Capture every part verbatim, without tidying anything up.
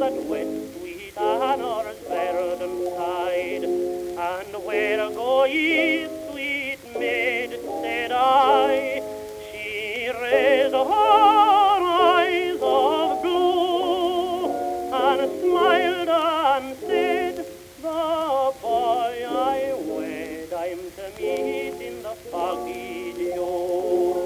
that went sweet Anna's verdant side. And where go ye, sweet maid, said I. She raised her eyes of blue and smiled and said, the boy I wed I'm to meet in the foggy dew.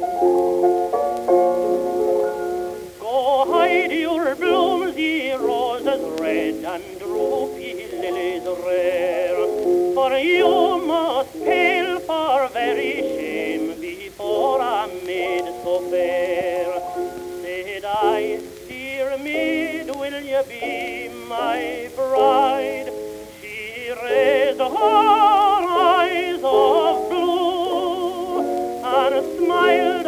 Go hide your blooms, ye roses red and droopy lilies rare, for you must pale for very shame before a maid so fair. Said I, dear maid, will you be my bride? She raised her eyes of blue and smiled